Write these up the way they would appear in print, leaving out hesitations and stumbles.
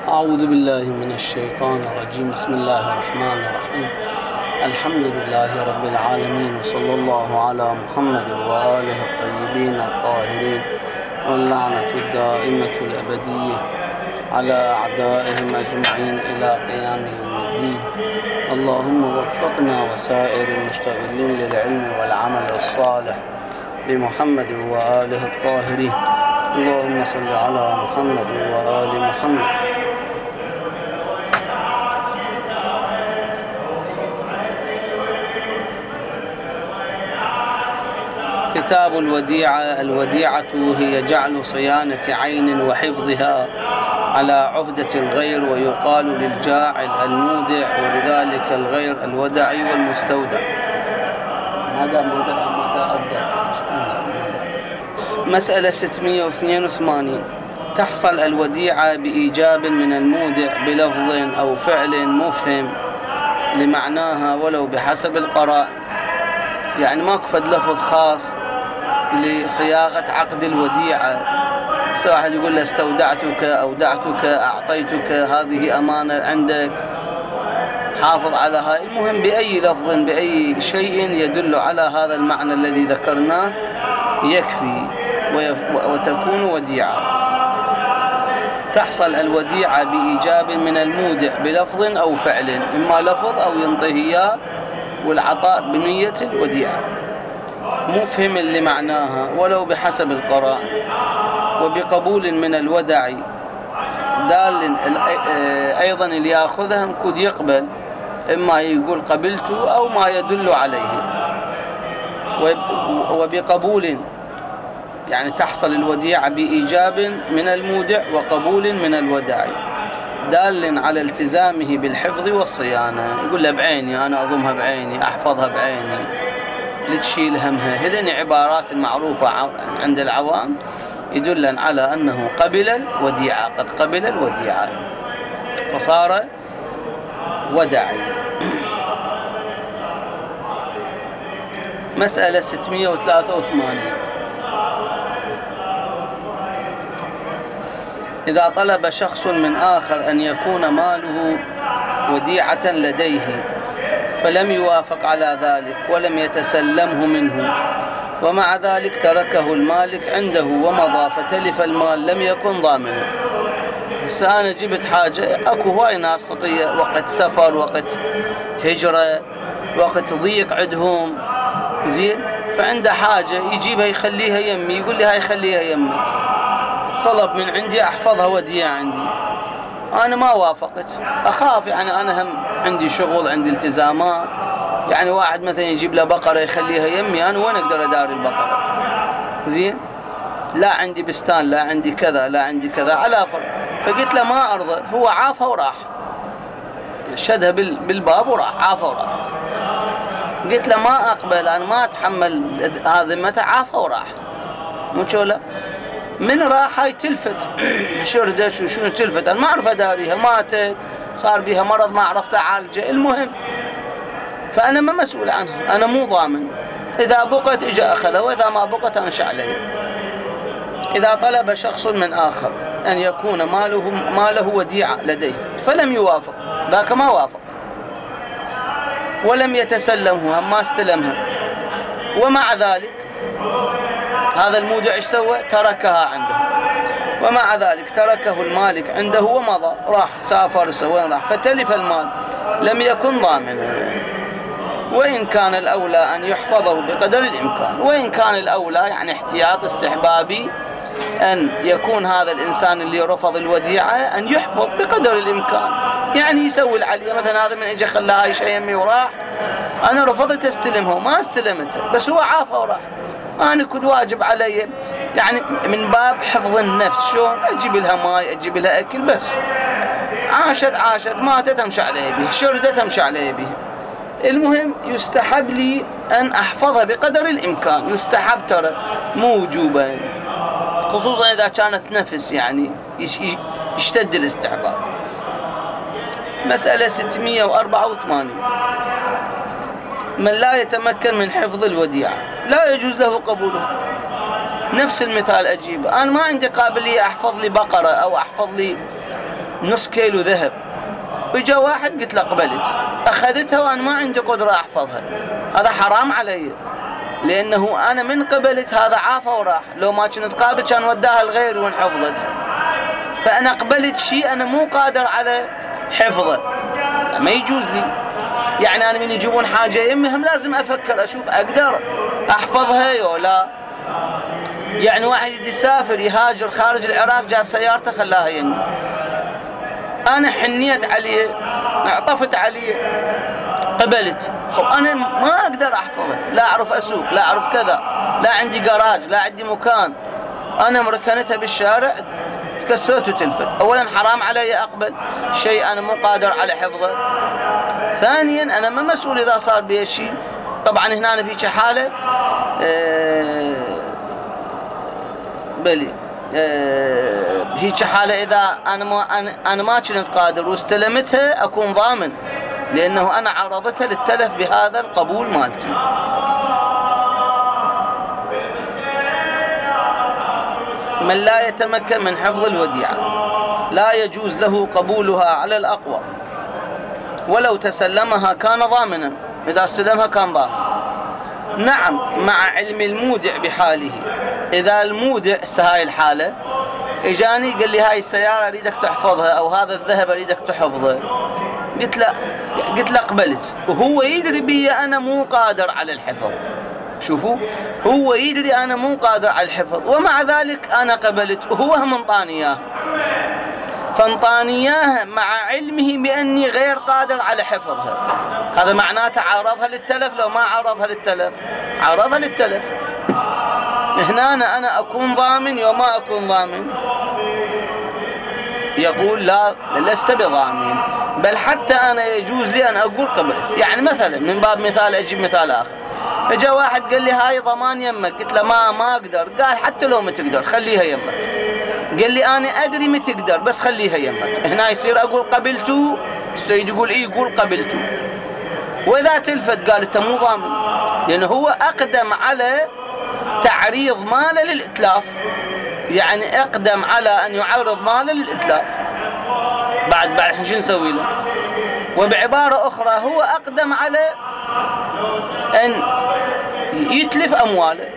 أعوذ بالله من الشيطان الرجيم. بسم الله الرحمن الرحيم. الحمد لله رب العالمين، وصلى الله على محمد وآله الطيبين الطاهرين، واللعنة الدائمة الأبدية على أعدائهم أجمعين إلى قيام يوم الدين. اللهم وفقنا وسائر المشتغلين للعلم والعمل الصالح بمحمد وآله الطاهرين. اللهم صل على محمد وآل محمد. كتاب الوديعة. الوديعة هي جعل صيانة عين وحفظها على عهدة الغير، ويقال للجاعل المودع، ولذلك الغير الودعي والمستودع. هذا مودع ماذا أبدأ. مسألة 682. تحصل الوديعة بإيجاب من المودع بلفظ أو فعل مفهم لمعناها ولو بحسب القرائن. يعني ماكو فد لفظ خاص لصياغة عقد الوديعة. واحد يقول له استودعتك، أودعتك، أعطيتك، هذه أمانة عندك، حافظ على هاي. المهم بأي لفظ بأي شيء يدل على هذا المعنى الذي ذكرناه يكفي وتكون وديعة. تحصل الوديعة بإيجاب من المودع بلفظ أو فعل، إما لفظ أو ينطهيا، والعطاء بنية الوديعة، مفهم لمعناها ولو بحسب القرائن، وبقبول من الودع دال أيضا اللي يأخذها مكود يقبل، إما يقول قبلت أو ما يدل عليه. وبقبول يعني تحصل الوديعة بإيجاب من المودع وقبول من الودع دال على التزامه بالحفظ والصيانة. يقول له بعيني، أنا أضمها بعيني، أحفظها بعيني، لتشيل همها. هذين عبارات المعروفة عند العوام يدل على أنه قبل الوديعة، قد قبل الوديعة فصار ودعي. مسألة 683. إذا طلب شخص من آخر أن يكون ماله وديعة لديه فلم يوافق على ذلك ولم يتسلمه منه، ومع ذلك تركه المالك عنده ومضى فتلف المال، لم يكن ضامنا. هسه أنا جبت حاجة، أكو هواي ناس خطية، وقت سفر، وقت هجرة، وقت ضيق عندهم، زين، فعنده حاجة يجيبها يخليها يمي، يقول لي هاي خليها يمك، طلب من عندي أحفظها وديعة عندي. أنا ما وافقت، أخاف، يعني أنا هم عندي شغل، عندي التزامات. يعني واحد مثلا يجيب له بقرة يخليها يمي، أنا وين أقدر أداري البقرة؟ زين، لا عندي بستان، لا عندي كذا، لا عندي كذا، على فرق. فقلت له ما أرضى. هو عافها وراح، شدها بالباب وراح، عافها وراح. قلت له ما أقبل، أنا ما أتحمل هذا متى، عافها وراح. مو شوله من راح هاي تلفت شردت وشنو تلفت، أنا ما أعرف أداريها، ماتت، صار بيها مرض ما عرفت أعالجه. المهم فأنا ما مسؤول عنها، أنا مو ضامن. إذا بقت إجا أخذها، وإذا ما بقت أنشأ عليه. إذا طلب شخص من آخر أن يكون ماله وديعة لديه فلم يوافق، ذاك ما وافق، ولم يتسلمها، ما استلمها، ومع ذلك هذا المودع ايش سوى؟ تركها عنده، ومع ذلك تركه المالك عنده ومضى، راح سافر سوين راح، فتلف المال، لم يكن ضامنا. وإن كان الأولى أن يحفظه بقدر الإمكان، وإن كان الأولى يعني احتياط استحبابي أن يكون هذا الإنسان اللي رفض الوديعة أن يحفظ بقدر الإمكان. يعني يسوي العليا، مثلا هذا من اجى خلاها هاي شيء يمي وراح، أنا رفضت استلمها وما استلمتها، بس هو عافى وراح، أنا كنت واجب علي يعني من باب حفظ النفس. شلون؟ أجيب لها ماي، أجيب لها أكل، بس عاشت ماتت أمشي عليه بيه، شردت أمشي عليه بيه. المهم يستحب لي أن أحفظها بقدر الإمكان، يستحب ترى، مو وجوبا، خصوصا إذا كانت نفس، يعني يشتد الاستحباب. مسألة 684. من لا يتمكن من حفظ الوديعة لا يجوز له قبولها. نفس المثال أجيب، أنا ما عندي قابلية أحفظ لي بقرة أو أحفظ لي نص كيلو ذهب، وجاء واحد قلت له قبلت، أخذتها وأنا ما عندي قدرة أحفظها، هذا حرام علي، لأنه أنا من قبلت هذا عافى وراح، لو ما كنت قابل كان وداها الغير وانحفظت، فأنا قبلت شيء أنا مو قادر على حفظه، ما يجوز لي. يعني أنا من يجيبون حاجة يمهم لازم أفكر أشوف أقدر أحفظها يو لا. يعني واحد يسافر يهاجر خارج العراق، جاب سيارته خلاها يمي، أنا حنيت عليه، عطفت عليه، قبلت، أنا ما أقدر أحفظه، لا أعرف أسوق، لا أعرف كذا، لا عندي جراج، لا عندي مكان، أنا مركنتها بالشارع تكسرت وتلفت. أولا حرام علي أقبل شيء أنا مو قادر على حفظه. ثانيا أنا ما مسؤول إذا صار بي شيء. طبعا هنا في حالة بلي هيك حالة إذا أنا ما كنت قادر واستلمتها أكون ضامن، لأنه أنا عرضتها للتلف بهذا القبول مالتي. من لا يتمكن من حفظ الوديعة لا يجوز له قبولها على الأقوى، ولو تسلمها كان ضامنا، إذا استلمها كان ضامن. نعم، مع علم المودع بحاله. إذا المودع هاي الحالة إجاني قال لي هاي السيارة أريدك تحفظها، أو هذا الذهب أريدك تحفظه، قلت له قبلت، وهو يدري بي أنا مو قادر على الحفظ. شوفوا، هو يدري أنا مو قادر على الحفظ، ومع ذلك أنا قبلت، وهو هم انطاني إياها، فانطاني إياها مع علمه بأني غير قادر على حفظها. هذا معناته عرضها للتلف. لو ما عرضها للتلف، عرضها للتلف، هنا أنا أكون ضامن يوم ما أكون ضامن. يقول لا، لست بضامن، بل حتى أنا يجوز لي أن أقول قبلت. يعني مثلا من باب مثال أجيب مثال آخر، اجا واحد قال لي هاي ضمان يمك، قلت له ما أقدر، قال حتى لو ما تقدر خليها يمك. قال لي أنا أدري ما تقدر بس خليها يمك. هنا يصير أقول قبلتو، السيد يقول إيه، يقول قبلتو. وإذا تلفت قال أنت مو ضامن، لأنه هو أقدم على تعريض ماله للإتلاف، يعني أقدم على أن يعرض ماله للإتلاف. بعد شو نسوي له؟ وبعبارة أخرى هو أقدم على أن يتلف أمواله.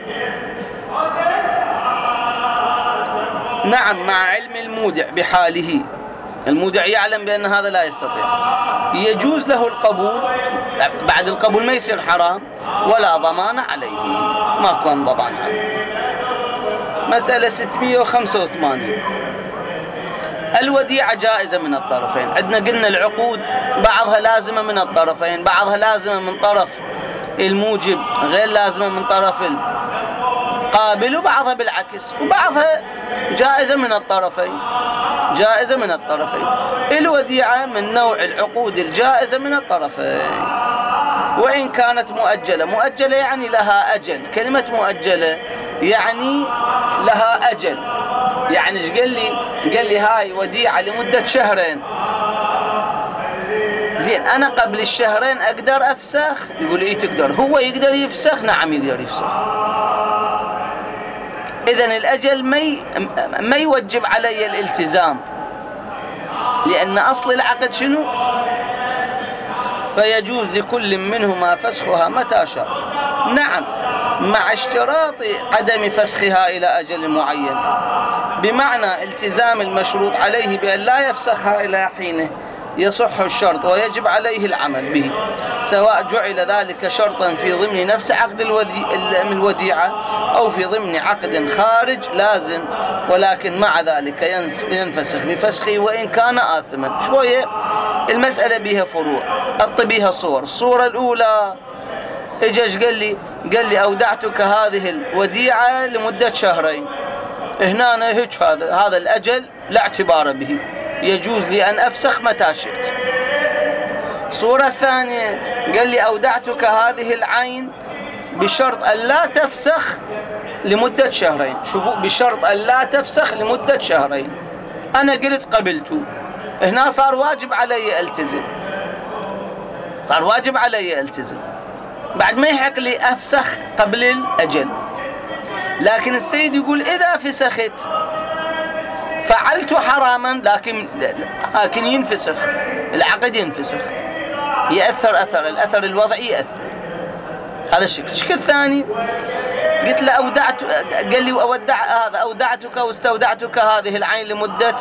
نعم، مع علم المودع بحاله، المودع يعلم بأن هذا لا يستطيع، يجوز له القبول. بعد القبول ما يصير حرام ولا ضمان عليه، ما كان ضمان عليه. مسألة 685. الوديعة جائزة من الطرفين. عندنا قلنا العقود بعضها لازمة من الطرفين، بعضها لازمة من طرف الموجب، غير لازمة من طرف القابل، وبعضها بالعكس، وبعضها جائزة من الطرفين، جائزة من الطرفين. الوديعة من نوع العقود الجائزة من الطرفين، وإن كانت مؤجلة. مؤجلة يعني لها أجل. كلمة مؤجلة يعني لها أجل. يعني ايش قال لي هاي وديعة لمدة شهرين. زين، أنا قبل الشهرين أقدر أفسخ؟ يقول إيه تقدر. هو يقدر يفسخ؟ نعم يقدر يفسخ. إذن الأجل ما يوجب علي الالتزام، لأن أصل العقد شنو؟ فيجوز لكل منهما فسخها متى شاء. نعم، مع اشتراط عدم فسخها إلى أجل معين، بمعنى التزام المشروط عليه بأن لا يفسخها إلى حينه يصح الشرط ويجب عليه العمل به، سواء جعل ذلك شرطا في ضمن نفس عقد الوديعة أو في ضمن عقد خارج لازم، ولكن مع ذلك ينفسخ بفسخه وإن كان آثما. شوية المسألة بها فروع، بها صور. الصورة الأولى إجاش قال لي أودعتك هذه الوديعة لمدة شهرين. هنا هيك هذا الأجل لا اعتبار به، يجوز لي أن أفسخ متى شئت. صورة ثانية قال لي أودعتك هذه العين بشرط أن لا تفسخ لمدة شهرين. شوفوا، بشرط أن لا تفسخ لمدة شهرين. أنا قلت قبلته، هنا صار واجب علي ألتزم، صار واجب علي ألتزم، بعد ما يحق لي أفسخ قبل الأجل. لكن السيد يقول إذا فسخت فعلت حراما لكن ينفسخ العقد، ينفسخ، يأثر الأثر الوضعي يأثر. هذا الشكل الثاني قلت له قال لي أودعتك واستودعتك هذه العين لمدة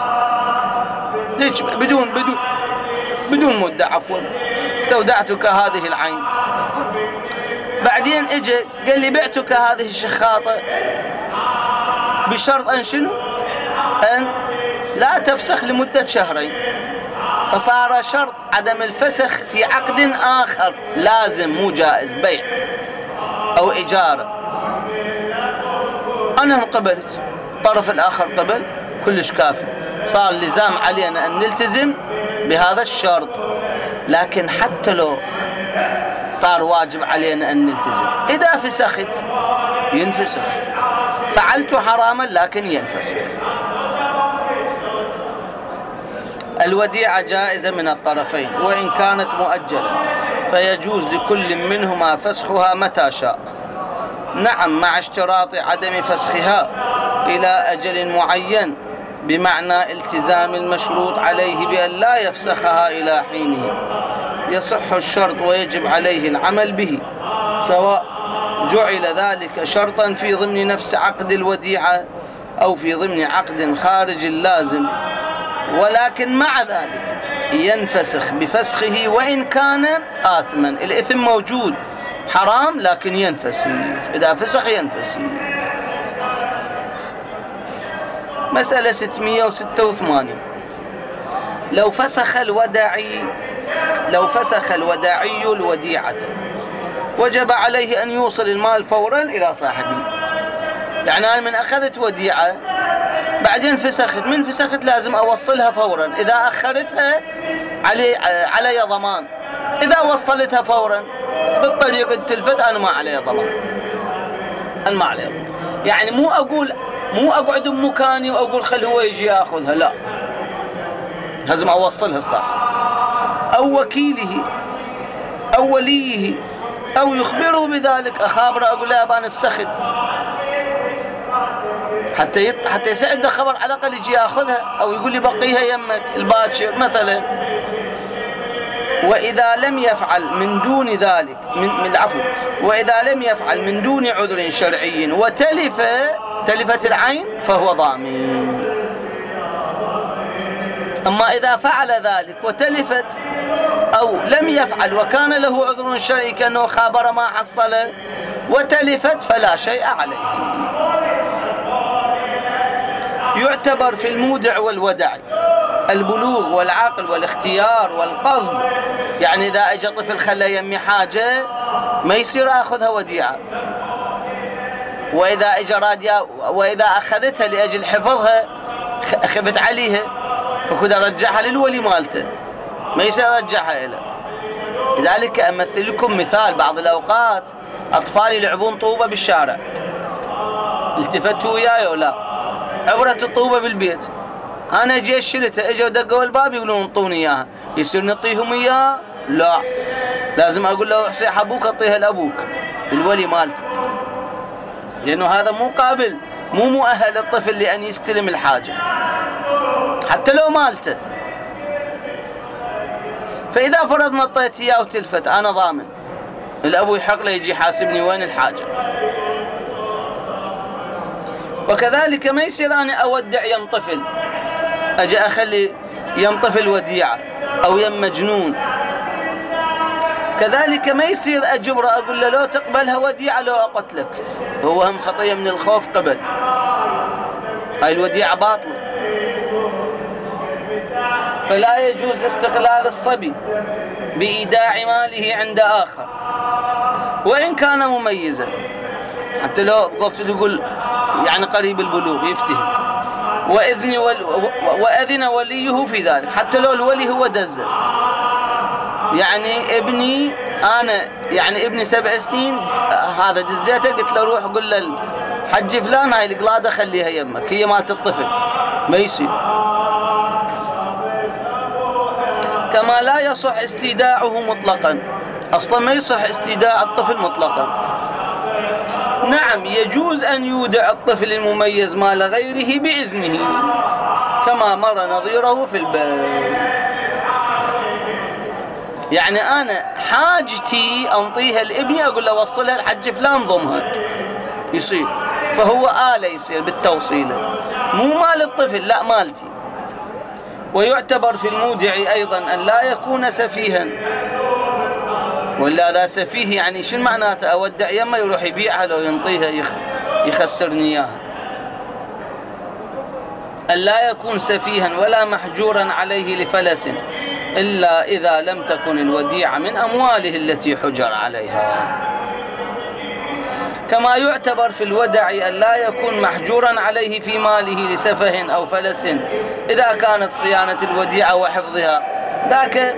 بدون مدة، عفوا، استودعتك هذه العين. بعدين اجى قال لي بعتك هذه الشخاطة بشرط أن شنو؟ أن لا تفسخ لمدة شهرين. فصار شرط عدم الفسخ في عقد آخر لازم، مو جائز، بيع أو إجارة. أنا قبلت، الطرف الآخر قبل، كلش كافي، صار لزام علينا أن نلتزم بهذا الشرط. لكن حتى لو صار واجب علينا أن نلتزم، إذا فسخت ينفسخ. فعلت حراما لكن ينفسخ. الوديعة جائزة من الطرفين وإن كانت مؤجلة، فيجوز لكل منهما فسخها متى شاء. نعم، مع اشتراط عدم فسخها إلى أجل معين، بمعنى التزام المشروط عليه بأن لا يفسخها إلى حينه. يصح الشرط ويجب عليه العمل به، سواء جعل ذلك شرطا في ضمن نفس عقد الوديعة أو في ضمن عقد خارج اللازم. ولكن مع ذلك ينفسخ بفسخه وإن كان آثما. الإثم موجود، حرام، لكن ينفسخ، إذا فسخ ينفسخ. مسألة 686. لو فسخ الوداعي الوديعة وجب عليه أن يوصل المال فورا إلى صاحبه. يعني أنا من أخذت وديعة بعدين فسخت، من فسخت لازم أوصلها فورا. إذا أخرتها علي ضمان، إذا وصلتها فورا بالطريق التلفت أنا ما علي ضمان، يعني مو أقعد بمكاني وأقول خل هو يجي يأخذها، لا، لازم أوصلها الصح، أو وكيله أو وليه، أو يخبره بذلك، أخابره أقول له أبا فسخت، حتى يسعد خبر على الأقل يجي يأخذها، أو يقول لي بقيها يمك الباكر مثلا. وإذا لم يفعل من دون ذلك وإذا لم يفعل من دون عذر شرعي تلفت العين فهو ضامن. أما إذا فعل ذلك وتلفت، أو لم يفعل وكان له عذر شرعي كأنه خابر ما حصل وتلفت، فلا شيء عليه. يعتبر في المودع والودع البلوغ والعقل والاختيار والقصد. يعني إذا أجى طفل خلى يمي حاجة ما يصير أخذها وديعة، وإذا أخذتها لأجل حفظها خفت عليها فكذا رجعها للولي مالته، ما يصير رجعها إليه. لذلك أمثل لكم مثال، بعض الأوقات أطفال يلعبون طوبة بالشارع، التفتوا وياي ولا عبرت الطوبة بالبيت، أنا أجي شلتها، أجوا دقوا الباب يقولون انطوني إياها، يصير نعطيهم إياها؟ لا، لازم أقول له صيح أبوك أعطيها لأبوك الولي مالتك، لأنه هذا مو مؤهل الطفل لأن يستلم الحاجة حتى لو مالته. فإذا فرضنا اعطيت إياه وتلفت، أنا ضامن، الأبو يحق له يجي حاسبني وين الحاجة. وكذلك ما يصير أنا أودع يم طفل، أجي أخلي يم طفل وديعة أو يم مجنون. كذلك ما يصير أجبره أقول له لو تقبلها وديعة لو أقتلك، هو هم خطية من الخوف قبل، هاي الوديعة باطلة. فلا يجوز استقلال الصبي بإيداع ماله عند آخر وإن كان مميزا، حتى لو قلت يقول يعني قريب البلوغ يفتهم، وأذن وليه في ذلك، حتى لو الولي هو دزه. يعني ابني 7 سنين هذا دزيته، قلت له روح قل له الحج فلان هاي القلادة خليها يمك، هي مالت الطفل، ما يصير. كما لا يصح استيداعه مطلقا، أصلا ما يصح استيداع الطفل مطلقا. نعم، يجوز أن يودع الطفل المميز مال غيره بإذنه، كما مر نظيره في الباب. يعني أنا حاجتي أنطيها لابني أقول له وصلها الحج فلان ضمها يصير، فهو آلة يصير بالتوصيله، مو مال الطفل، لا مالتي. ويعتبر في المودع أيضا أن لا يكون سفيها، ولا لا سفيه يعني شو معناته؟ أودع يما يروح يبيعها لو ينطيها يخسرني إياها. أن لا يكون سفيها ولا محجورا عليه لفلس إلا إذا لم تكن الوديعة من أمواله التي حجر عليها. كما يعتبر في الودع أن لا يكون محجورا عليه في ماله لسفه أو فلس إذا كانت صيانة الوديعة وحفظها ذاك.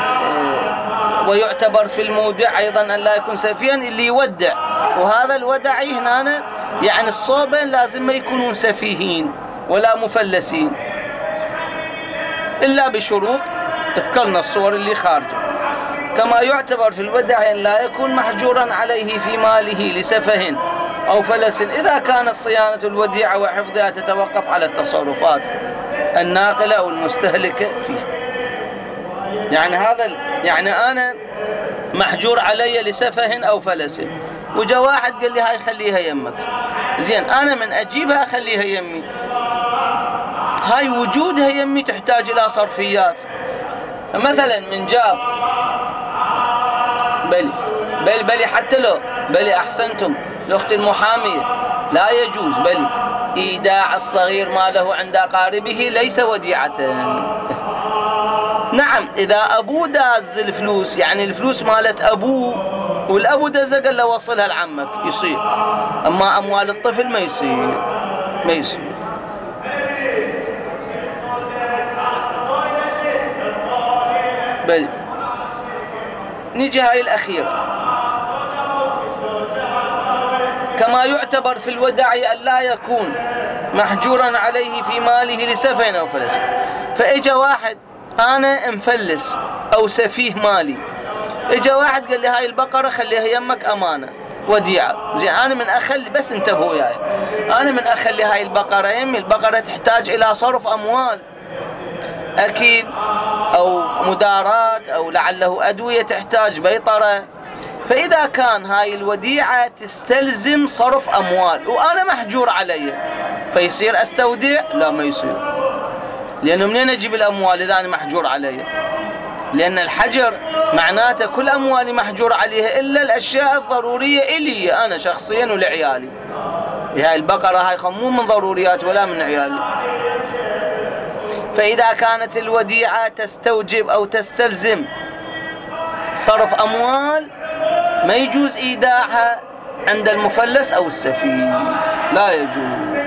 ويعتبر في المودع أيضا أن لا يكون سفيها اللي يودع، وهذا الودع هنا يعني الصوبين لازم ما يكونون سفيهين ولا مفلسين إلا بشروط ذكرنا الصور اللي خارجة. كما يعتبر في الودع أن لا يكون محجورا عليه في ماله لسفه أو فلس إذا كانت صيانة الوديعة وحفظها تتوقف على التصرفات الناقلة أو المستهلكة فيه. يعني أنا محجور علي لسفه أو فلس، وجا واحد قال لي هاي خليها يمك، زين أنا من أجيبها أخليها يمي، هاي وجودها يمي تحتاج إلى صرفيات. فمثلا من جاب بل حتى لو أحسنتم الأخت المحامية لا يجوز، بل إيداع الصغير ما له عند أقاربه ليس وديعة. نعم إذا أبوه داز الفلوس، يعني الفلوس مالت أبوه والأبو دزق قال له وصلها لعمك يصير، أما أموال الطفل ما يصير. بل نجي هاي الأخيرة. كما يعتبر في الودع أن لا يكون محجورا عليه في ماله لسفه أو فلس. فإجا واحد أنا مفلس أو سفيه مالي، إجا واحد قال لي هاي البقرة خليها يمك أمانة وديعة، زين أنا من أخلي، بس انتبهوا وياي، أنا من أخلي هاي البقرة يمي، البقرة تحتاج إلى صرف أموال، أكيل أو مدارات أو لعله أدوية تحتاج بيطرة. فإذا كان هاي الوديعة تستلزم صرف أموال وأنا محجور علي، فيصير أستودع؟ لا ما يصير، لأنه منين أجيب الأموال إذا أنا محجور علي؟ لأن الحجر معناته كل أموالي محجور عليها إلا الأشياء الضرورية إلي أنا شخصيا ولعيالي. هاي البقرة هاي مو من ضروريات ولا من عيالي. فإذا كانت الوديعة تستوجب أو تستلزم صرف أموال ما يجوز إيداعها عند المفلس أو السفيه، لا يجوز.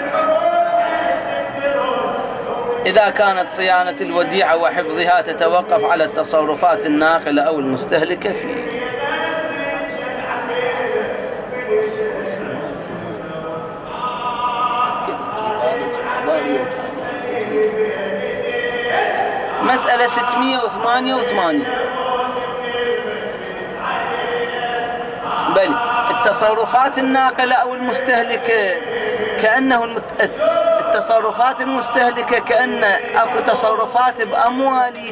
إذا كانت صيانة الوديعة وحفظها تتوقف على التصرفات الناقلة أو المستهلكة فيه. مسألة 688. بل التصرفات الناقلة أو المستهلكة كأنه التصرفات المستهلكة كأن أكو تصرفات بأموالي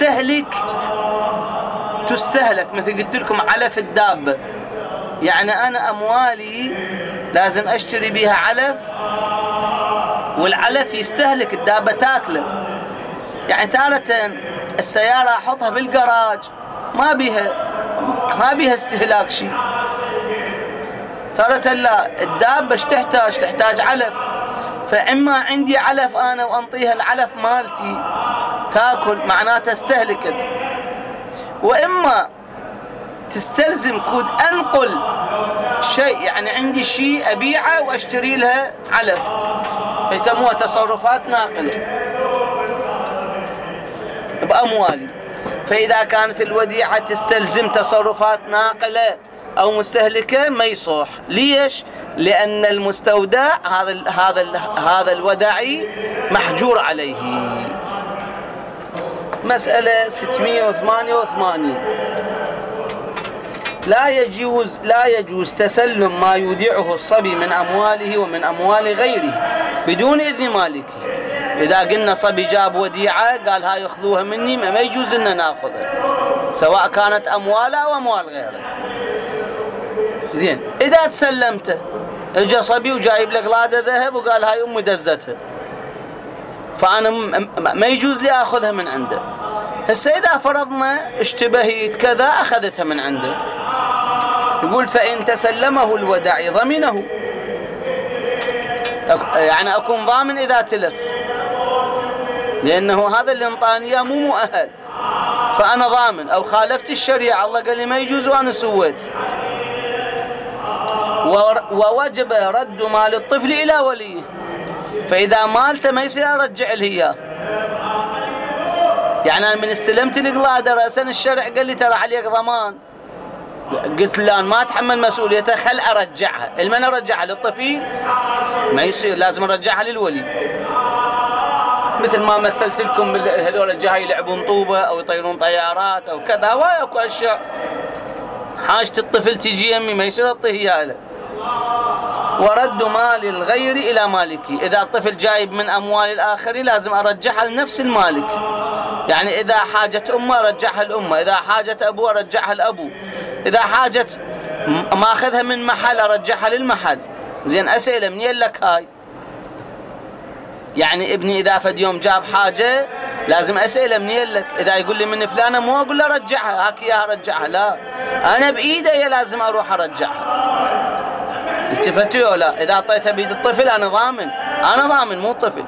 تستهلك، مثل قلت لكم علف الدابة، يعني أنا أموالي لازم أشتري بها علف، والعلف يستهلك، الدابة تاكله. يعني تارة السيارة أحطها بالجراج ما بيها استهلاك شيء، تارة لا، الدابة تحتاج علف، فإما عندي علف أنا وأنطيها العلف مالتي تاكل معناتها استهلكت، وإما تستلزم كود أنقل شيء، يعني عندي شيء أبيعه وأشتري لها علف، فيسموها تصرفات ناقلة بأموالي. فإذا كانت الوديعة تستلزم تصرفات ناقلة أو مستهلكة ما يصح. ليش؟ لأن المستودع هذا الودعي محجور عليه. مسألة 688. لا يجوز تسلم ما يودعه الصبي من أمواله ومن أموال غيره بدون إذن مالكه. إذا قلنا صبي جاب وديعة قال هاي اخذوها مني، ما يجوز لنا ناخذها سواء كانت أمواله أو أموال غيره. زين، إذا تسلمته اجى صبي وجايب لك قلادة ذهب وقال هاي أمي دزتها، فأنا ما يجوز لي أخذها من عنده. هسه إذا فرضنا اشتبهت كذا أخذتها من عنده، يقول فإن تسلمه الودع ضمنه، يعني أكون ضامن إذا تلف، لأنه هذا اللي انطاني إياه مو مؤهل، فأنا ضامن. أو خالفت الشريعة، الله قال لي ما يجوز وأنا سويت. ووجب رد مال الطفل إلى وليه، فإذا مالته ما يصير أرجع له إياه. يعني أنا من استلمت القلادة رأسا الشرع قال لي ترى عليك ضمان، قلت له ما أتحمل مسؤوليته، خل أرجعها. المن أرجعها للطفل؟ ما يصير، لازم أرجعها للولي. مثل ما مثلت لكم هذول الجاي يلعبون طوبة أو يطيرون طيارات أو كذا، هواي أكو أشياء حاجة الطفل تجي يمي ما يصير أعطيه إياها له. ورد مال الغير إلى مالكه، إذا الطفل جايب من أموال الآخرين لازم أرجعها لنفس المالك. يعني إذا حاجة أمه أرجعها الأمة، إذا حاجة أبوه أرجعها الأبو، إذا حاجة ما أخذها من محل أرجعها للمحل. زين، أسئلة منين لك هاي؟ يعني ابني إذا فد يوم جاب حاجة لازم أسئلة منين لك. إذا يقول لي من فلانة مو أقول له رجعها، هاك إياها رجعها، لا، أنا بإيدي لازم أروح أرجعها. التفتوا ولا لا؟ إذا أعطيتها بيد الطفل أنا ضامن، أنا ضامن مو الطفل.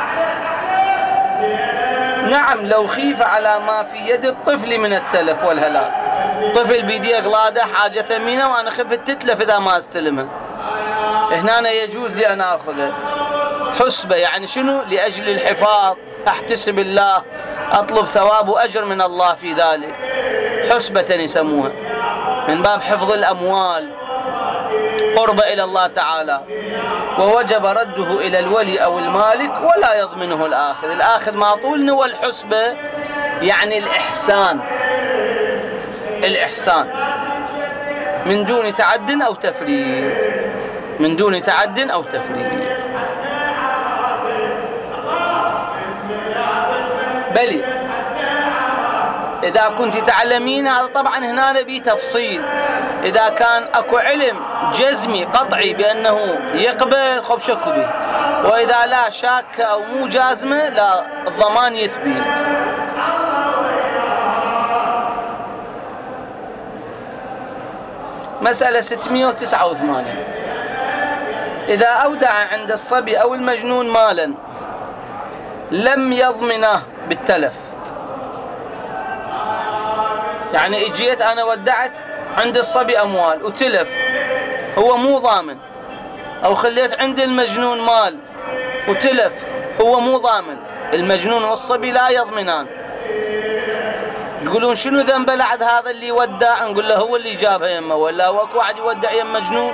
نعم، لو خيف على ما في يد الطفل من التلف والهلاك، طفل بيديه قلادة حاجة ثمينة وأنا خفت تتلف إذا ما استلمها، هنا يجوز لي أنا أخذها حسبة. يعني شنو؟ لأجل الحفاظ، أحتسب الله، أطلب ثواب وأجر من الله في ذلك، حسبة يسموها، من باب حفظ الأموال، قرب إلى الله تعالى. ووجب رده إلى الولي أو المالك ولا يضمنه الآخذ. الآخذ ما طول نوى الحسبة، يعني الإحسان من دون تعد أو تفريط، من دون تعد أو تفريط. بلي إذا كنت تعلمين هذا طبعا هنا نبي تفصيل. إذا كان أكو علم جزمي قطعي بأنه يقبل خب شكو به، وإذا لا شاك أو مو جازمة لا الضمان يثبت. مسألة 689. إذا أودع عند الصبي أو المجنون مالا لم يضمنه بالتلف، يعني اجيت أنا ودعت عند الصبي أموال وتلف، هو مو ضامن. أو خليت عند المجنون مال وتلف، هو مو ضامن. المجنون والصبي لا يضمنان. يقولون شنو ذنبه لعد هذا اللي ودع؟ نقول له هو اللي جابها يمه، ولا وكو واحد يودع يم مجنون.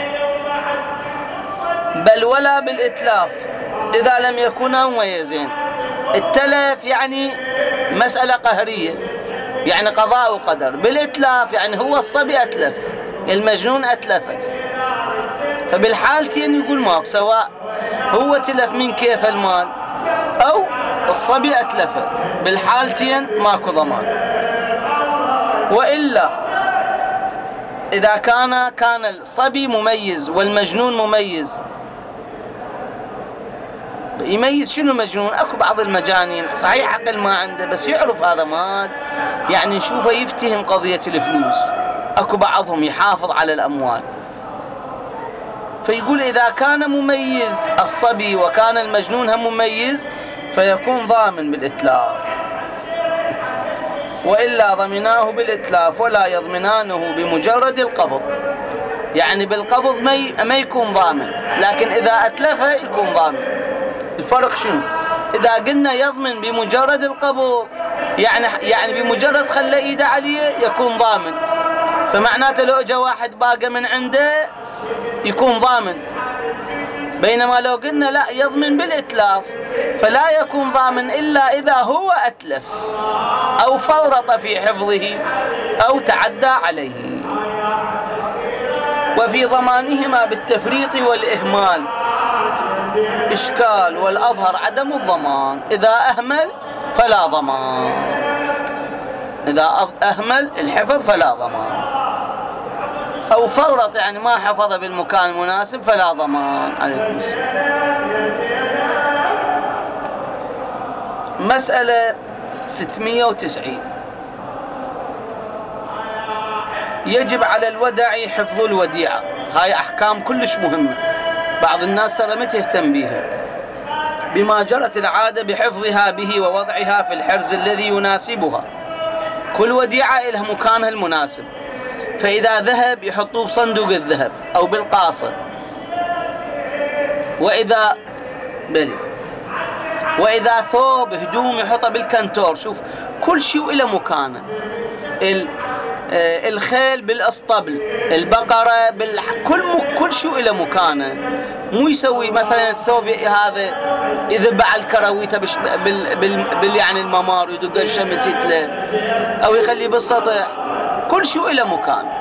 بل ولا بالإتلاف إذا لم يكونا مميزين. التلف يعني مسألة قهرية، يعني قضاء وقدر. بالإتلاف يعني هو الصبي أتلف، المجنون أتلفه، فبالحالتين يقول ماكو، سواء هو تلف من كيف المال أو الصبي أتلفه، بالحالتين ماكو ضمان. وإلا إذا كان الصبي مميز والمجنون مميز، يميز شنو مجنون؟ اكو بعض المجانين صحيح عقل ما عنده بس يعرف هذا مال، يعني نشوفه يفتهم قضية الفلوس. اكو بعضهم يحافظ على الاموال، فيقول اذا كان مميز الصبي وكان المجنون هم مميز فيكون ضامن بالإتلاف. وإلا ضمناه بالإتلاف ولا يضمنانه بمجرد القبض، يعني بالقبض ما يكون ضامن، لكن إذا أتلفه يكون ضامن. الفرق شنو؟ إذا قلنا يضمن بمجرد القبض يعني بمجرد خلى إيده عليه يكون ضامن، فمعناته لو جاء واحد باقى من عنده يكون ضامن. بينما لو قلنا لا يضمن بالإتلاف فلا يكون ضامن إلا إذا هو أتلف أو فرط في حفظه أو تعدى عليه. وفي ضمانهما بالتفريط والإهمال إشكال، والأظهر عدم الضمان. إذا أهمل فلا ضمان، إذا أهمل الحفظ فلا ضمان، أو فرط يعني ما حفظ بالمكان المناسب فلا ضمان. عليكم السلام. مسألة 690. يجب على الودع حفظ الوديعة. هاي أحكام كلش مهمة، بعض الناس ترى ما تهتم بها، بما جرت العادة بحفظها به ووضعها في الحرز الذي يناسبها. كل وديعة لها مكانها المناسب، فإذا ذهب يحطوه بصندوق الذهب أو بالقاصة، وإذا ثوب هدوم يحطه بالكنتور. شوف كل شيء إلى مكانه. الخيل بالاسطبل، البقرة كل شيء إلى مكانه. مو يسوي مثلا الثوب هذا يذب على الكراويته يعني الممار ويدق الشمس يتلف، أو يخليه بالسطح. كل شيء إلى مكان.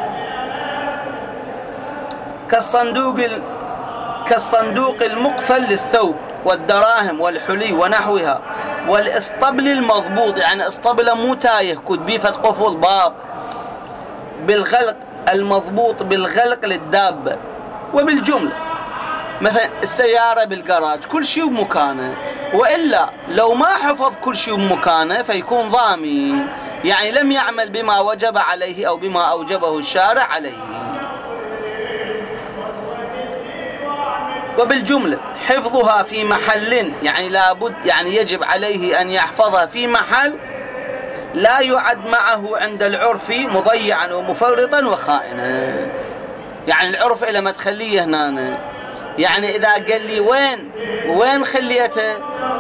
كالصندوق المقفل للثوب والدراهم والحلي ونحوها، والاسطبل المضبوط يعني اسطبله مو تايه كود بيفت قفل باب، بالغلق المضبوط بالغلق للدابة. وبالجملة مثلا السيارة بالجراج كل شيء بمكانه، وإلا لو ما حفظ كل شيء بمكانه فيكون ضامن، يعني لم يعمل بما وجب عليه أو بما أوجبه الشارع عليه. وبالجملة حفظها في محل يعني لابد يعني يجب عليه أن يحفظها في محل لا يعد معه عند العرف مضيعا ومفرطا وخائنا. يعني العرف إلى ما تخليه هنا، يعني إذا قال لي وين خليته،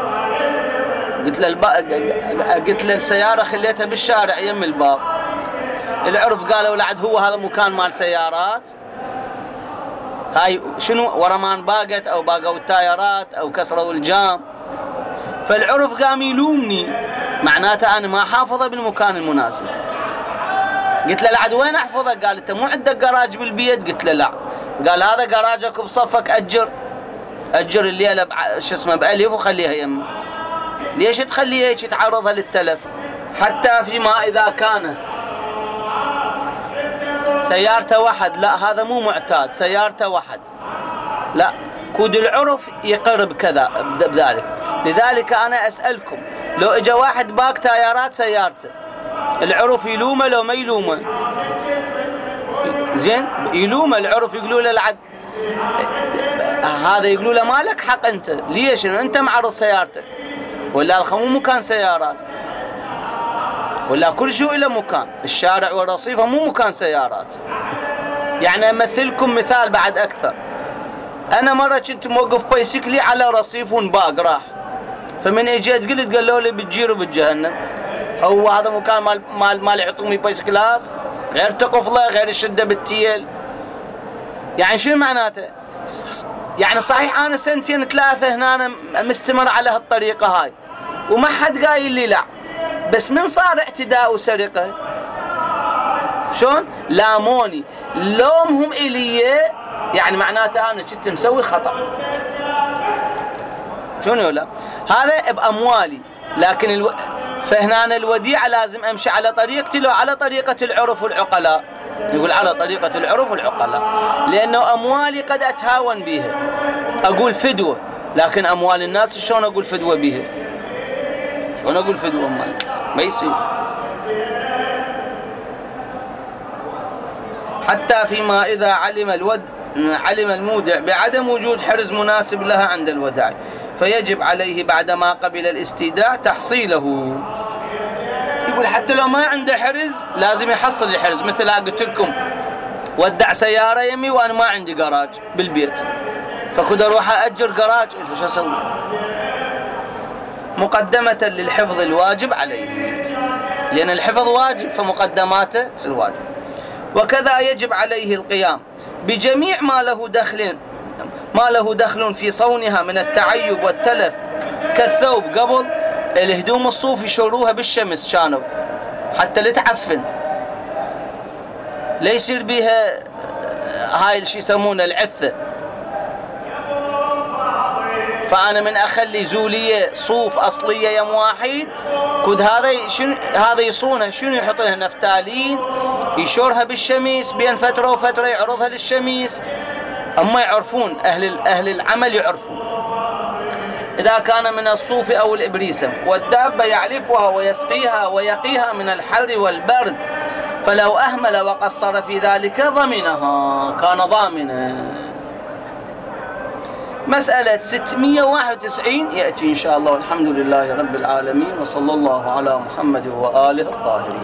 قلت له السيارة خليتها بالشارع يم الباب. العرف قالوا لعد هو هذا مكان مال سيارات، هاي شنو ورمان باقت أو باقوا التايرات أو كسروا الجام. فالعرف قام يلومني، معناته أنا ما حافظه بالمكان المناسب. قلت له لعد وين أحفظه؟ قال أنت مو عندك جراج بالبيت؟ قلت له لا. قال هذا جراجك بصفك، أجر الليلة بألف وخليها يمه. ليش تخليها هيك تعرضها للتلف؟ حتى فيما إذا كان سيارته واحد، لا هذا مو معتاد، سيارته واحد لا، كود العرف يقر بكذا بذلك. لذلك أنا أسألكم، لو إجا واحد باق تايرات سيارته، العرف يلومه لو ما يلومه؟ زين يلومه العرف، يقولوا له العد هذا، يقولوا له ما لك حق أنت، ليش أنت معرض سيارتك؟ ولا الخمو مكان سيارات، ولا كل شيء إلى مكان. الشارع والرصيف مو مكان سيارات. يعني أمثلكم مثال بعد أكثر. أنا مرة كنت موقف بايسكلي على رصيف ونباق راح، فمن اجيت قلت قالوا لي بتجيروا بالجهنم. هو هذا مكان مال يعطوني بايسكلات، غير تقفله غير الشدة بالتيل. يعني شو معناته؟ يعني صحيح أنا 2 3 هنا مستمر على هالطريقة هاي وما حد قايل لي لا، بس من صار اعتداء وسرقة شلون لاموني، لومهم إلي يعني معناته أنا كنت مسوي خطأ. شنو لا هذا بأموالي، لكن فهنا الوديعة لازم أمشي على طريقتي، لو على طريقة العرف والعقلاء. يقول على طريقة العرف والعقلاء، لأنه أموالي قد أتهاون بها، أقول فدوة، لكن أموال الناس شلون أقول فدوة بها؟ شلون أقول فدوة أموال الناس؟ ما يصير. حتى فيما إذا علم المودع بعدم وجود حرز مناسب لها عند الوداع، فيجب عليه بعدما قبل الاستيداع تحصيله. يقول حتى لو ما عنده حرز لازم يحصل الحرز. مثل قلت لكم ودع سيارة يمي وأنا ما عندي جراج بالبيت، فكنت أروح أأجر جراج، شو أسوي؟ مقدمة للحفظ الواجب عليه، لأن الحفظ واجب فمقدماته تصير واجب. وكذا يجب عليه القيام بجميع ما له دخل في صونها من التعيب والتلف، كالثوب قبل الهدوم الصوف يشروها بالشمس كانوا حتى لتعفن، لا يصير بها هاي الشيء يسمونه العثة. فأنا من أخلي زولية صوف أصلية يم واحد كد هذا يصونها شنو يحطها نفتالين يشورها بالشميس بين فترة وفترة يعرضها للشميس. أما يعرفون أهل العمل يعرفون إذا كان من الصوف أو الإبريسم. والدابة يعلفها ويسقيها ويقيها من الحر والبرد، فلو أهمل وقصر في ذلك ضمنها، كان ضامنا. مسألة 691 يأتي إن شاء الله. والحمد لله رب العالمين، وصلى الله على محمد وآله الطاهرين.